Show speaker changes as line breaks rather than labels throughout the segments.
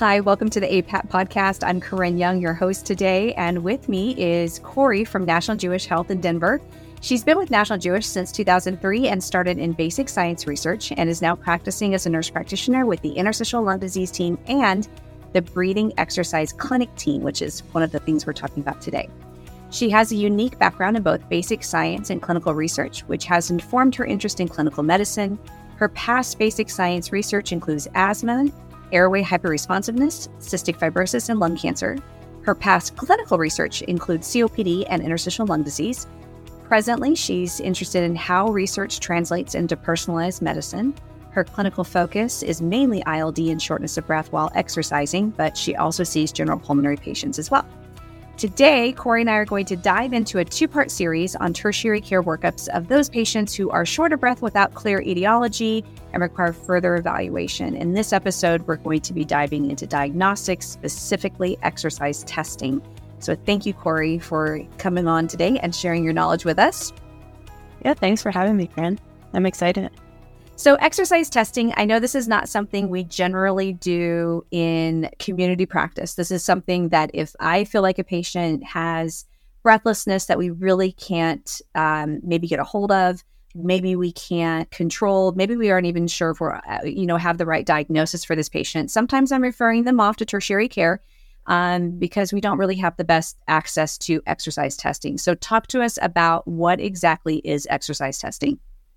Hi, welcome to the APAP podcast. I'm Corinne Young, your host today, and with me is Corey from National Jewish Health in Denver. She's been with National Jewish since 2003 and started in basic science research and is now practicing as a nurse practitioner with the interstitial lung disease team and the breathing exercise clinic team, which is one of the things we're talking about today. She has a unique background in both basic science and clinical research, which has informed her interest in clinical medicine. Her past basic science research includes asthma, airway hyperresponsiveness, cystic fibrosis, and lung cancer. Her past clinical research includes COPD and interstitial lung disease. Presently, she's interested in how research translates into personalized medicine. Her clinical focus is mainly ILD and shortness of breath while exercising, but she also sees general pulmonary patients as well. Today, Corey and I are going to dive into a two-part series on tertiary care workups of those patients who are short of breath without clear etiology and require further evaluation. In this episode, we're going to be diving into diagnostics, specifically exercise testing. So thank you, Corey, for coming on today and sharing your knowledge with us.
Yeah, thanks for having me, Fran. I'm excited.
So exercise testing, I know this is not something we generally do in community practice. This is something that if I feel like a patient has breathlessness that we really can't maybe get a hold of, maybe we can't control, maybe we aren't even sure if we're, have the right diagnosis for this patient. Sometimes I'm referring them off to tertiary care because we don't really have the best access to exercise testing. So talk to us about what exactly is exercise testing.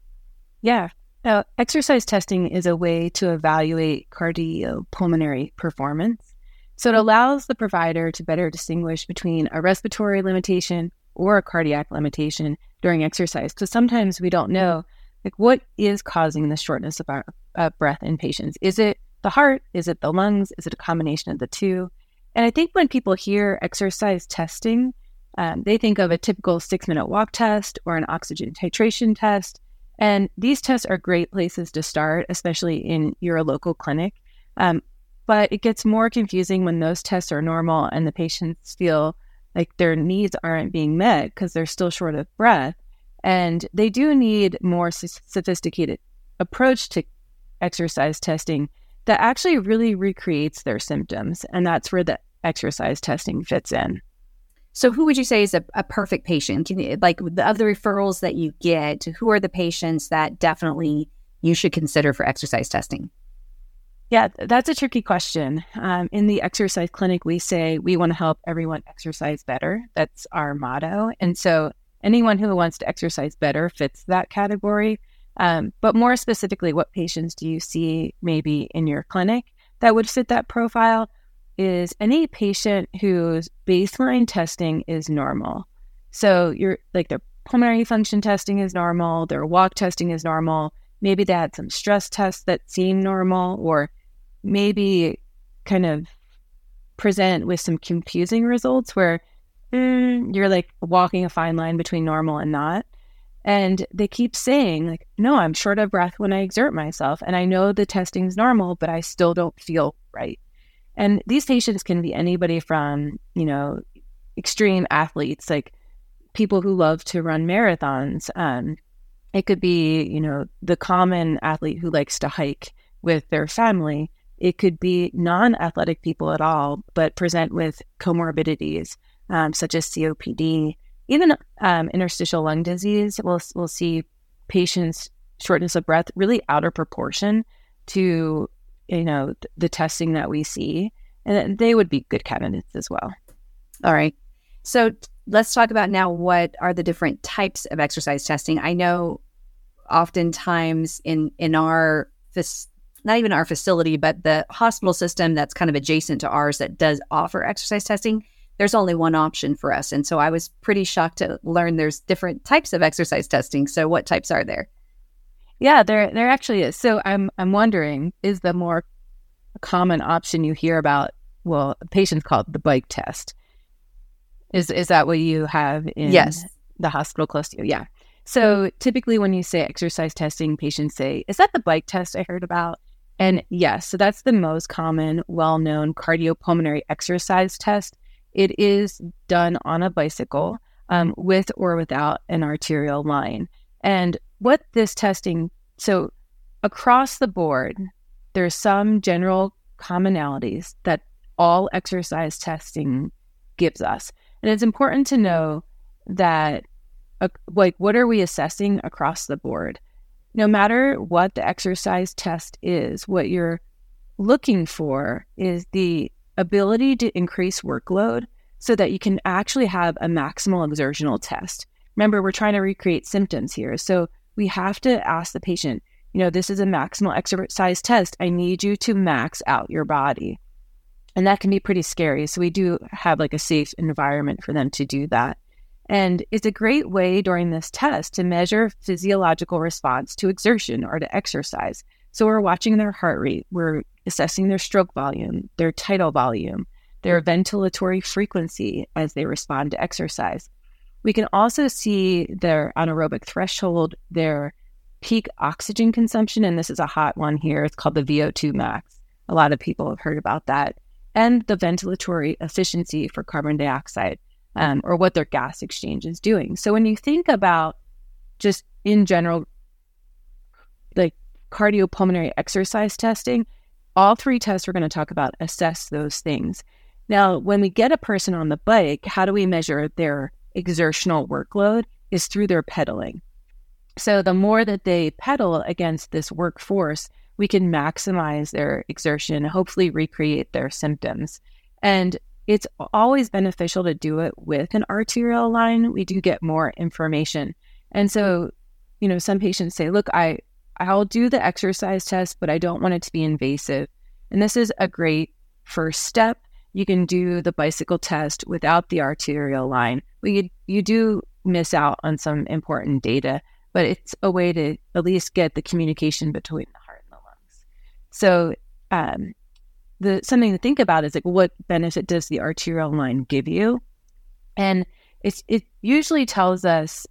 Yeah. Exercise testing is a way to evaluate cardiopulmonary performance. So it allows the provider to better distinguish between a respiratory limitation or a cardiac limitation during exercise. Because sometimes we don't know, what is causing the shortness of our breath in patients? Is it the heart? Is it the lungs? Is it a combination of the two? And I think when people hear exercise testing, they think of a typical 6-minute walk test or an oxygen titration test. And these tests are great places to start, especially in your local clinic. But it gets more confusing when those tests are normal and the patients feel like their needs aren't being met because they're still short of breath. And they do need more sophisticated approach to exercise testing that actually really recreates their symptoms. And that's where the exercise testing fits in.
So who would you say is a perfect patient? Of the referrals that you get, who are the patients that definitely you should consider for exercise testing?
Yeah, that's a tricky question. In the exercise clinic, we say we want to help everyone exercise better. That's our motto. And so anyone who wants to exercise better fits that category. But more specifically, what patients do you see maybe in your clinic that would fit that profile? Is any patient whose baseline testing is normal. So their pulmonary function testing is normal, their walk testing is normal, maybe they had some stress tests that seem normal, or maybe kind of present with some confusing results where you're walking a fine line between normal and not. And they keep saying no, I'm short of breath when I exert myself. And I know the testing's normal, but I still don't feel right. And these patients can be anybody from, extreme athletes, like people who love to run marathons. It could be, the common athlete who likes to hike with their family. It could be non-athletic people at all, but present with comorbidities such as COPD. Even interstitial lung disease, we'll see patients' shortness of breath really out of proportion to the testing that we see, and they would be good candidates as well.
All right. So let's talk about now what are the different types of exercise testing. I know oftentimes in our, not even our facility, but the hospital system that's kind of adjacent to ours that does offer exercise testing, there's only one option for us. And so I was pretty shocked to learn there's different types of exercise testing. So what types are there?
Yeah, there actually is. So I'm wondering, is the more common option you hear about, patients call it the bike test. Is that what you have in the hospital close to you? Yeah. So typically when you say exercise testing, patients say, is that the bike test I heard about? And yes, so that's the most common, well-known cardiopulmonary exercise test. It is done on a bicycle with or without an arterial line. And what this testing, so across the board, there's some general commonalities that all exercise testing gives us. And it's important to know that, what are we assessing across the board? No matter what the exercise test is, what you're looking for is the ability to increase workload so that you can actually have a maximal exertional test. Remember, we're trying to recreate symptoms here. So we have to ask the patient, this is a maximal exercise test. I need you to max out your body. And that can be pretty scary. So we do have a safe environment for them to do that. And it's a great way during this test to measure physiological response to exertion or to exercise. So we're watching their heart rate, we're assessing their stroke volume, their tidal volume, their ventilatory frequency as they respond to exercise. We can also see their anaerobic threshold, their peak oxygen consumption, and this is a hot one here. It's called the VO2 max. A lot of people have heard about that. And the ventilatory efficiency for carbon dioxide, or what their gas exchange is doing. So when you think about just in general, cardiopulmonary exercise testing, all three tests we're going to talk about assess those things. Now, when we get a person on the bike, how do we measure their exertional workload? Is through their pedaling. So the more that they pedal against this workforce, we can maximize their exertion, hopefully recreate their symptoms. And it's always beneficial to do it with an arterial line. We do get more information. And so, some patients say, look, I'll do the exercise test, but I don't want it to be invasive. And this is a great first step. You can do the bicycle test without the arterial line. You do miss out on some important data, but it's a way to at least get the communication between the heart and the lungs. So something to think about is what benefit does the arterial line give you? And it usually tells us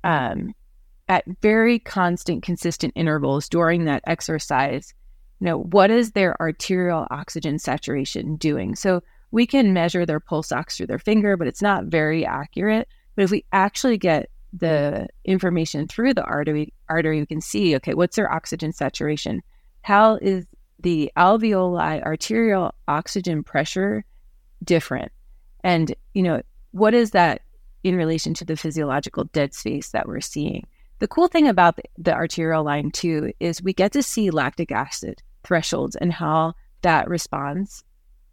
at very constant, consistent intervals during that exercise, what is their arterial oxygen saturation doing? So we can measure their pulse ox through their finger, but it's not very accurate. But if we actually get the information through the artery, we can see, okay, what's their oxygen saturation? How is the alveoli arterial oxygen pressure different? And, what is that in relation to the physiological dead space that we're seeing? The cool thing about the arterial line, too, is we get to see lactic acid thresholds and how that responds,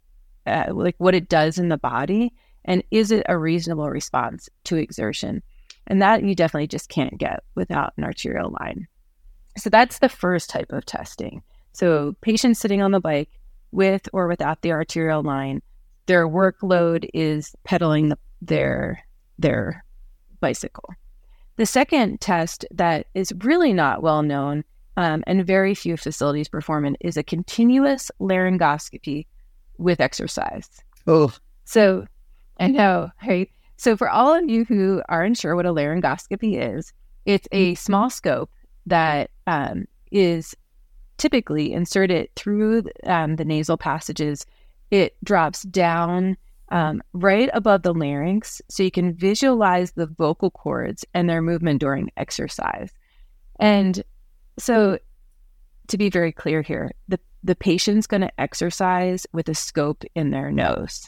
what it does in the body, and is it a reasonable response to exertion? And that you definitely just can't get without an arterial line. So that's the first type of testing. So patients sitting on the bike with or without the arterial line, their workload is pedaling their bicycle. The second test that is really not well known and very few facilities perform it is a continuous laryngoscopy with exercise.
Oh.
So I know, right? So for all of you who aren't sure what a laryngoscopy is, it's a small scope that is typically inserted through the nasal passages. It drops down right above the larynx, so you can visualize the vocal cords and their movement during exercise. And so to be very clear here, the patient's going to exercise with a scope in their nose.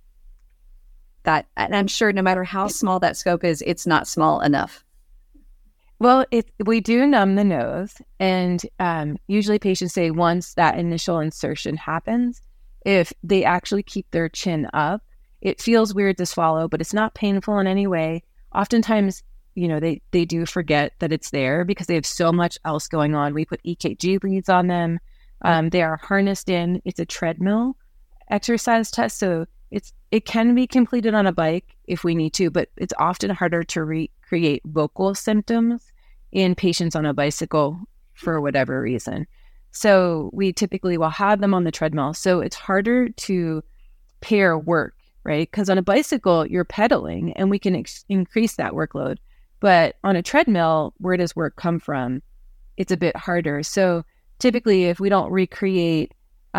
And I'm sure no matter how small that scope is, it's not small enough.
Well, we do numb the nose, and usually patients say once that initial insertion happens, if they actually keep their chin up, it feels weird to swallow, but it's not painful in any way. Oftentimes, they do forget that it's there because they have so much else going on. We put EKG leads on them. They are harnessed in. It's a treadmill exercise test, so it can be completed on a bike if we need to, but it's often harder to recreate vocal symptoms in patients on a bicycle for whatever reason. So we typically will have them on the treadmill. So it's harder to pair work, right? Because on a bicycle, you're pedaling and we can increase that workload. But on a treadmill, where does work come from? It's a bit harder. So typically, if we don't recreate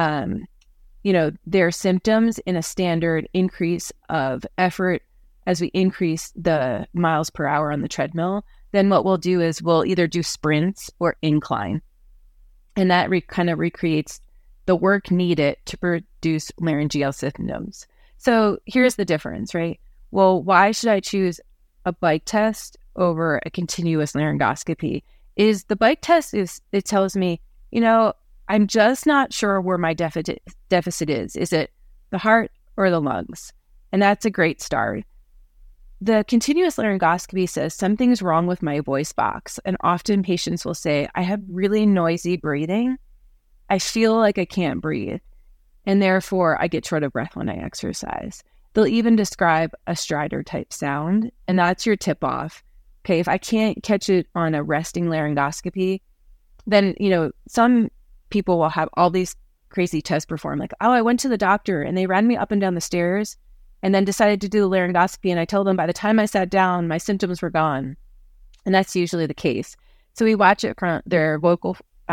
their symptoms in a standard increase of effort as we increase the miles per hour on the treadmill, then what we'll do is we'll either do sprints or incline. And that kind of recreates the work needed to produce laryngeal symptoms. So here's the difference, right? Well, why should I choose a bike test over a continuous laryngoscopy? Is the bike test it tells me, I'm just not sure where my deficit is. Is it the heart or the lungs? And that's a great start. The continuous laryngoscopy says something's wrong with my voice box. And often patients will say, I have really noisy breathing. I feel like I can't breathe. And therefore, I get short of breath when I exercise. They'll even describe a stridor type sound. And that's your tip off. Okay, if I can't catch it on a resting laryngoscopy, then, some people will have all these crazy tests performed. Like, I went to the doctor and they ran me up and down the stairs and then decided to do a laryngoscopy. And I told them by the time I sat down, my symptoms were gone. And that's usually the case. So we watch it from their vocal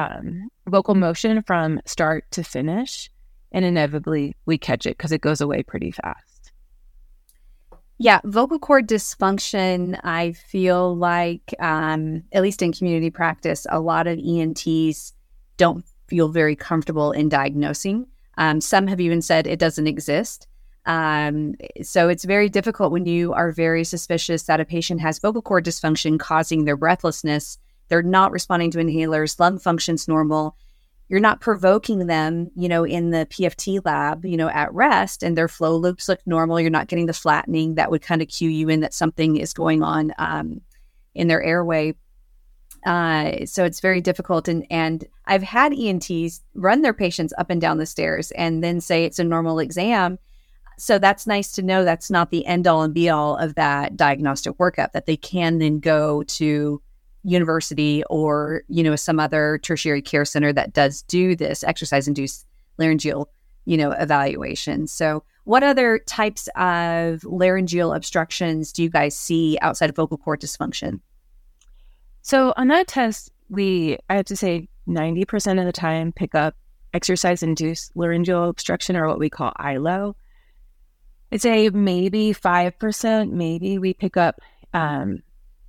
motion from start to finish. And inevitably we catch it because it goes away pretty fast.
Yeah, vocal cord dysfunction, I feel like, at least in community practice, a lot of ENTs don't feel very comfortable in diagnosing. Some have even said it doesn't exist. So it's very difficult when you are very suspicious that a patient has vocal cord dysfunction causing their breathlessness. They're not responding to inhalers, lung function's normal. You're not provoking them, in the PFT lab, at rest, and their flow loops look normal. You're not getting the flattening that would kind of cue you in that something is going on in their airway. So it's very difficult. And I've had ENTs run their patients up and down the stairs and then say it's a normal exam. So that's nice to know that's not the end all and be all of that diagnostic workup, that they can then go to university or, some other tertiary care center that does do this exercise-induced laryngeal, evaluation. So what other types of laryngeal obstructions do you guys see outside of vocal cord dysfunction?
So on that test, I have to say 90% of the time pick up exercise-induced laryngeal obstruction, or what we call ILO. I'd say maybe 5%, maybe we pick up, an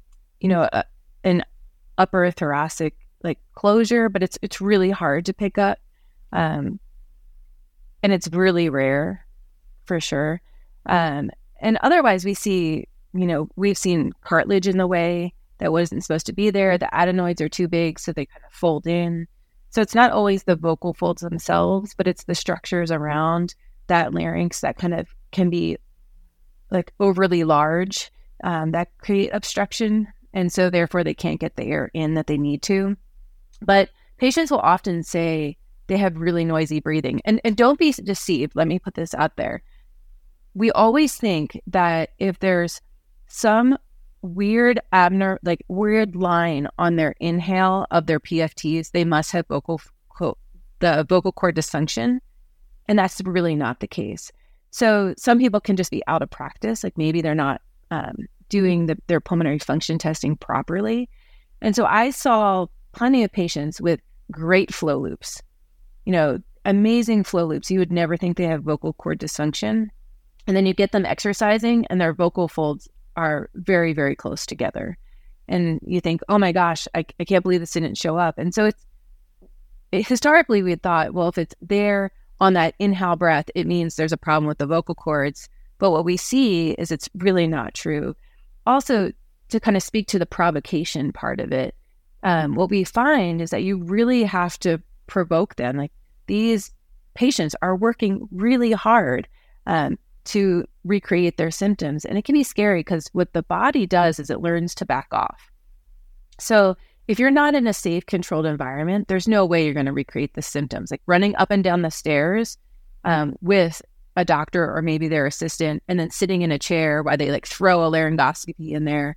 upper thoracic closure, but it's really hard to pick up. And it's really rare for sure. And otherwise we see, we've seen cartilage in the way that wasn't supposed to be there. The adenoids are too big, so they kind of fold in. So it's not always the vocal folds themselves, but it's the structures around that larynx that kind of can be overly large that create obstruction. And so therefore they can't get the air in that they need to. But patients will often say they have really noisy breathing. And don't be deceived. Let me put this out there. We always think that if there's some weird weird line on their inhale of their PFTs, they must have the vocal cord dysfunction. And that's really not the case. So some people can just be out of practice. Maybe they're not doing their pulmonary function testing properly. And so I saw plenty of patients with great flow loops, amazing flow loops. You would never think they have vocal cord dysfunction. And then you get them exercising and their vocal folds are very, very close together. And you think, oh my gosh, I can't believe this didn't show up. And so historically we had thought, well, if it's there on that inhale breath, it means there's a problem with the vocal cords. But what we see is it's really not true. Also, to kind of speak to the provocation part of it, what we find is that you really have to provoke them. These patients are working really hard to recreate their symptoms. And it can be scary because what the body does is it learns to back off. So if you're not in a safe, controlled environment, there's no way you're going to recreate the symptoms. Running up and down the stairs with a doctor or maybe their assistant and then sitting in a chair while they throw a laryngoscopy in there,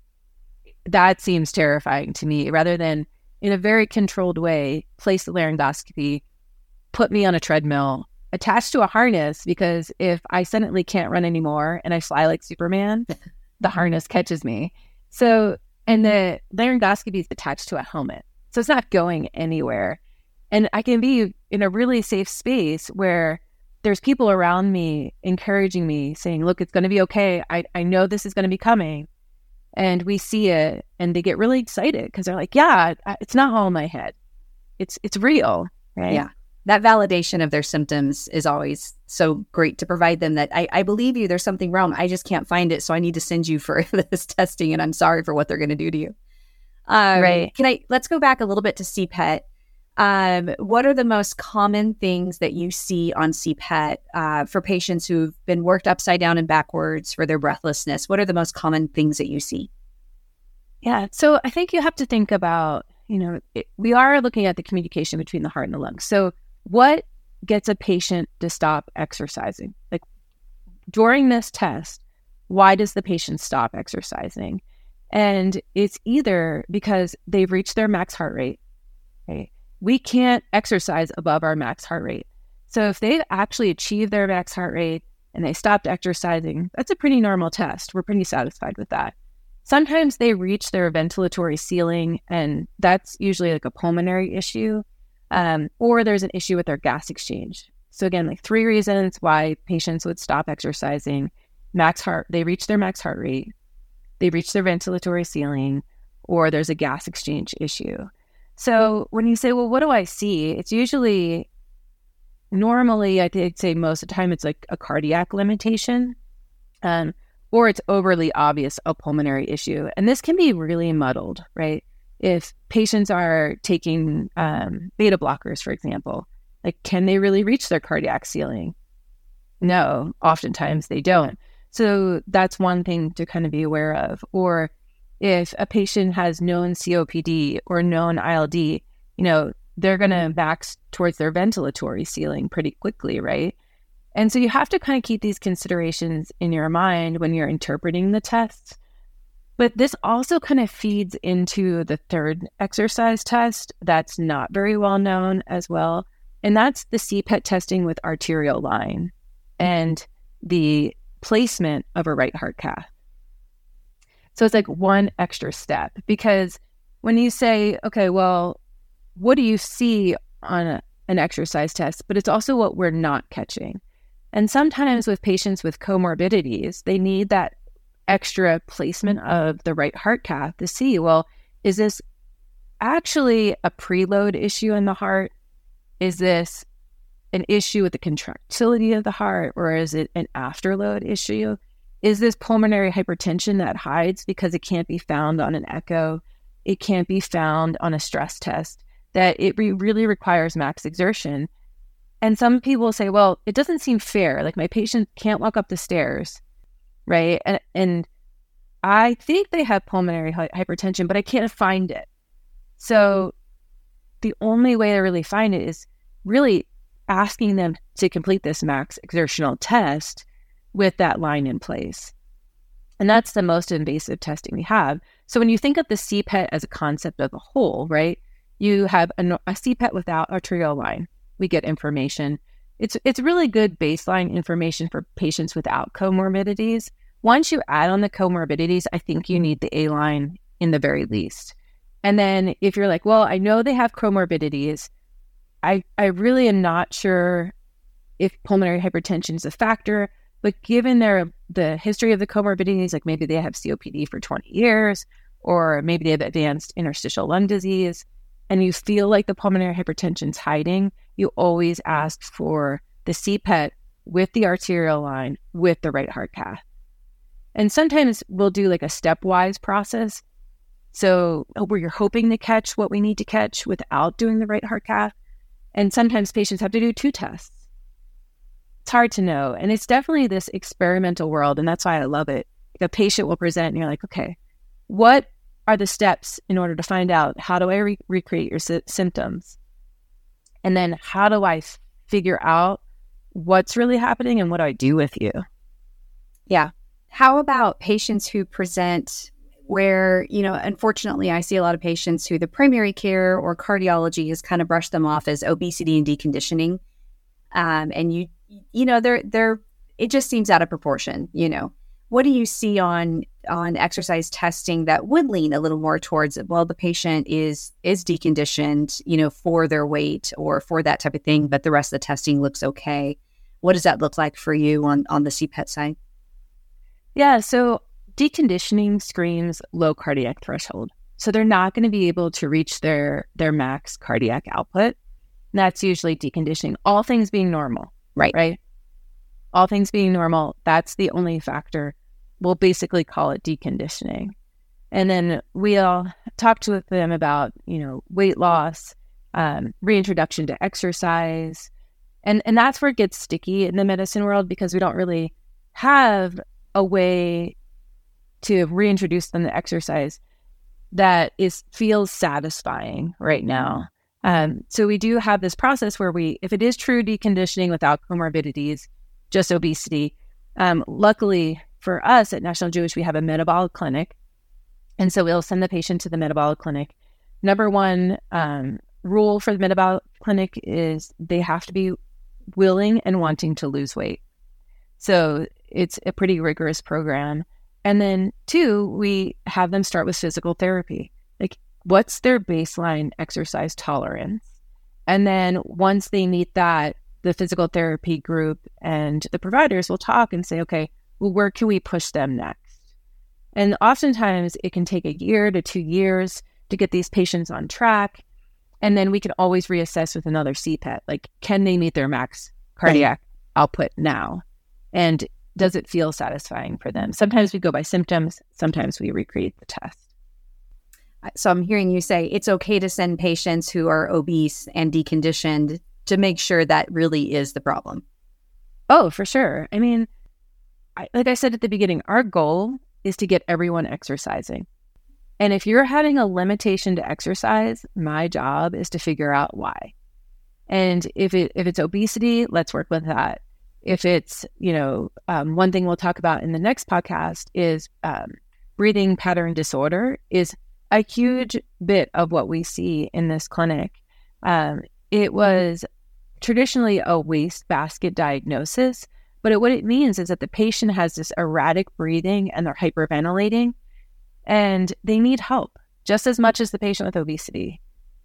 that seems terrifying to me. Rather than in a very controlled way, place the laryngoscopy, put me on a treadmill, attached to a harness, because if I suddenly can't run anymore and I fly like Superman, the harness catches me. So, and the laryngoscopy is attached to a helmet. So it's not going anywhere. And I can be in a really safe space where there's people around me encouraging me, saying, look, it's going to be okay. I know this is going to be coming. And we see it and they get really excited because they're like, yeah, it's not all in my head. It's real, right?
Yeah. that validation of their symptoms is always so great to provide them that I believe you, there's something wrong. I just can't find it. So I need to send you for this testing, and I'm sorry for what they're going to do to you.
Right.
Let's go back a little bit to CPET. What are the most common things that you see on CPET for patients who've been worked upside down and backwards for their breathlessness? What are the most common things that you see?
Yeah. So I think you have to think about, we are looking at the communication between the heart and the lungs. So what gets a patient to stop exercising? Like during this test, why does the patient stop exercising? And it's either because they've reached their max heart rate, right? We can't exercise above our max heart rate. So if they've actually achieved their max heart rate and they stopped exercising, that's a pretty normal test. We're pretty satisfied with that. Sometimes they reach their ventilatory ceiling, and that's usually like a pulmonary issue, or there's an issue with their gas exchange. So again, like 3 reasons why patients would stop exercising: they reach their max heart rate, they reach their ventilatory ceiling, or there's a gas exchange issue. So when you say, well, what do I see? It's usually, normally, I'd say most of the time, it's like a cardiac limitation, or it's overly obvious a pulmonary issue. And this can be really muddled, right? If patients are taking beta blockers, for example, like, can they really reach their cardiac ceiling? No, oftentimes they don't. So that's one thing to kind of be aware of. Or if a patient has known COPD or known ILD, they're going to max towards their ventilatory ceiling pretty quickly, right? And so you have to kind of keep these considerations in your mind when you're interpreting the tests. But this also kind of feeds into the third exercise test that's not very well known as well. And that's the CPET testing with arterial line and the placement of a right heart cath. So it's like one extra step, because when you say, okay, well, what do you see on an exercise test? But it's also what we're not catching. And sometimes with patients with comorbidities, they need that extra placement of the right heart cath to see, well, is this actually a preload issue in the heart? Is this an issue with the contractility of the heart, or is it an afterload issue? Is this pulmonary hypertension that hides because it can't be found on an echo? It can't be found on a stress test, that it really requires max exertion. And some people say, well, it doesn't seem fair. Like, my patient can't walk up the stairs, right? And I think they have pulmonary hypertension, but I can't find it. So the only way to really find it is really asking them to complete this max exertional test with that line in place. And that's the most invasive testing we have. So when you think of the CPET as a concept of a whole, right, you have a CPET without arterial line. We get information. It's really good baseline information for patients without comorbidities. Once you add on the comorbidities, I think you need the A line in the very least. And then if you're like, well, I know they have comorbidities, I really am not sure if pulmonary hypertension is a factor, but given the history of the comorbidities, like maybe they have COPD for 20 years, or maybe they have advanced interstitial lung disease, and you feel like the pulmonary hypertension's hiding, you always ask for the CPET with the arterial line with the right heart cath. And sometimes we'll do like a stepwise process. So where you're hoping to catch what we need to catch without doing the right heart cath. And sometimes patients have to do 2 tests. It's hard to know. And it's definitely this experimental world. And that's why I love it. The patient will present and you're like, okay, what are the steps in order to find out, how do I recreate your symptoms? And then how do I figure out what's really happening and what do I do with you?
Yeah. How about patients who present where, unfortunately, I see a lot of patients who the primary care or cardiology has kind of brushed them off as obesity and deconditioning. And they're it just seems out of proportion, What do you see on exercise testing that would lean a little more towards, well, the patient is deconditioned, for their weight or for that type of thing, but the rest of the testing looks okay? What does that look like for you on the CPET side?
Yeah, so deconditioning screams low cardiac threshold. So they're not going to be able to reach their max cardiac output. that's usually deconditioning. All things being normal.
Right.
All things being normal, that's the only factor. We'll basically call it deconditioning. And then we'll talk to them about, weight loss, reintroduction to exercise. And that's where it gets sticky in the medicine world, because we don't really have a way to reintroduce them to exercise that feels satisfying right now. So we do have this process where if it is true deconditioning without comorbidities, just obesity, luckily for us at National Jewish, we have a metabolic clinic. And so we'll send the patient to the metabolic clinic. Number one rule for the metabolic clinic is they have to be willing and wanting to lose weight. So it's a pretty rigorous program. And then two, we have them start with physical therapy. Like, what's their baseline exercise tolerance? And then once they meet that, the physical therapy group and the providers will talk and say, okay, well, where can we push them next? And oftentimes it can take 1 year to 2 years to get these patients on track. And then we can always reassess with another CPET. Like, can they meet their max cardiac output now? And does it feel satisfying for them? Sometimes we go by symptoms. Sometimes we recreate the test.
So I'm hearing you say it's okay to send patients who are obese and deconditioned to make sure that really is the problem.
Oh, for sure. I mean, like I said at the beginning, our goal is to get everyone exercising. And if you're having a limitation to exercise, my job is to figure out why. And if it's obesity, let's work with that. If it's, one thing we'll talk about in the next podcast is breathing pattern disorder is a huge bit of what we see in this clinic. It was traditionally a wastebasket diagnosis, but what it means is that the patient has this erratic breathing and they're hyperventilating, and they need help just as much as the patient with obesity.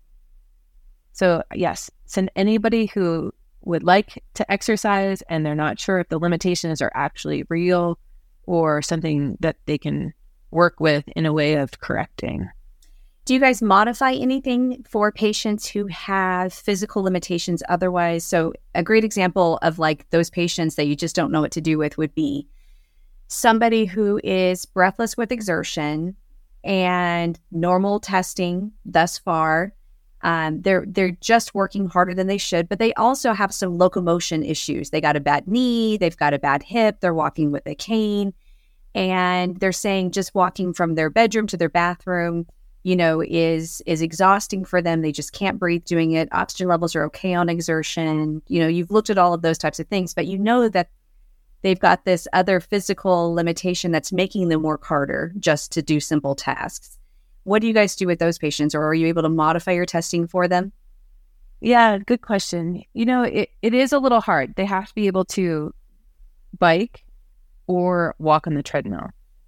So yes, send anybody who would like to exercise and they're not sure if the limitations are actually real or something that they can work with in a way of correcting.
Do you guys modify anything for patients who have physical limitations otherwise? So a great example of like those patients that you just don't know what to do with would be somebody who is breathless with exertion and normal testing thus far. They're just working harder than they should, but they also have some locomotion issues. They got a bad knee, they've got a bad hip, they're walking with a cane, and they're saying just walking from their bedroom to their bathroom, is exhausting for them. They just can't breathe doing it. Oxygen levels are okay on exertion. You've looked at all of those types of things, but that they've got this other physical limitation that's making them work harder just to do simple tasks. What do you guys do with those patients, or are you able to modify your testing for them?
Yeah, good question. It is a little hard. They have to be able to bike or walk on the treadmill.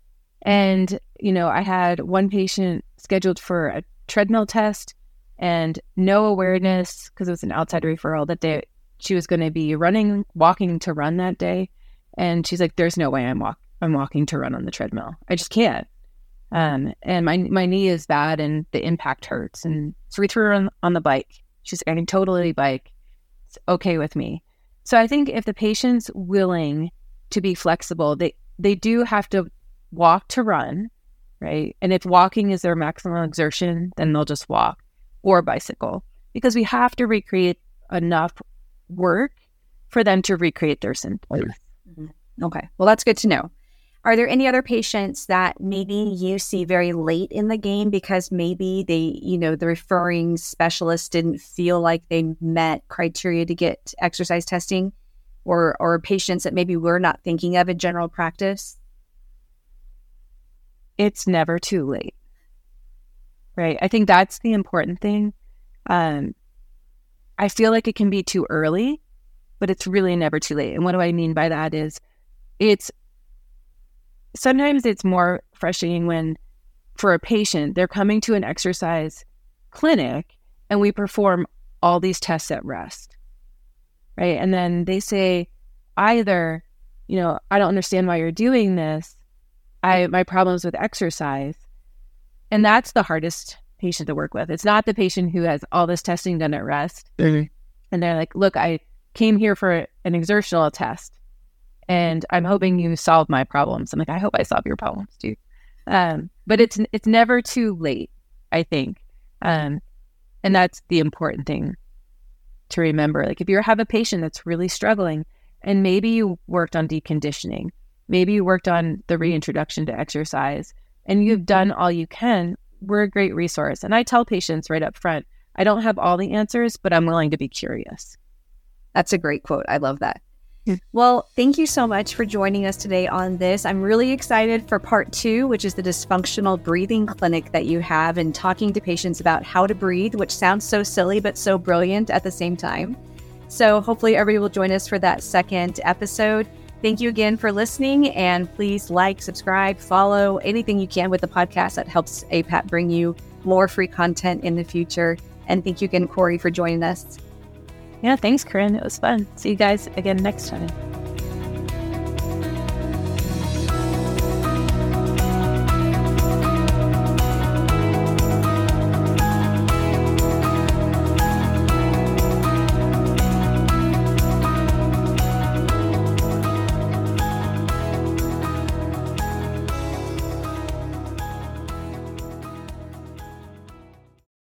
And, I had one patient scheduled for a treadmill test and no awareness, because it was an outside referral, that she was going to be walking to run that day. And she's like, there's no way I'm walking to run on the treadmill. I just can't. And my knee is bad and the impact hurts. And so we threw her on the bike. She's like, I can totally bike. It's okay with me. So I think if the patient's willing to be flexible, they do have to walk to run, right? And if walking is their maximum exertion, then they'll just walk or bicycle, because we have to recreate enough work for them to recreate their symptoms.
Mm-hmm. Okay. Well, that's good to know. Are there any other patients that maybe you see very late in the game because maybe the referring specialist didn't feel like they met criteria to get exercise testing, or patients that maybe we're not thinking of in general practice?
It's never too late, right? I think that's the important thing. I feel like it can be too early, but it's really never too late. And what do I mean by that is sometimes it's more frustrating when, for a patient, they're coming to an exercise clinic and we perform all these tests at rest, right? And then they say either, I don't understand why you're doing this. My problems with exercise. And that's the hardest patient to work with. It's not the patient who has all this testing done at rest.
Mm-hmm.
and they're like, look, I came here for an exertional test and I'm hoping you solve my problems. I'm like, I hope I solve your problems too. But it's never too late, I think. And that's the important thing to remember. Like if you have a patient that's really struggling and maybe you worked on deconditioning, maybe you worked on the reintroduction to exercise and you've done all you can, we're a great resource. And I tell patients right up front, I don't have all the answers, but I'm willing to be curious.
That's a great quote. I love that. Well, thank you so much for joining us today on this. I'm really excited for part 2, which is the dysfunctional breathing clinic that you have, and talking to patients about how to breathe, which sounds so silly, but so brilliant at the same time. So hopefully everybody will join us for that second episode. Thank you again for listening, and please like, subscribe, follow, anything you can with the podcast that helps APAP bring you more free content in the future. And thank you again, Corey, for joining us.
Yeah, thanks, Corinne. It was fun. See you guys again next time.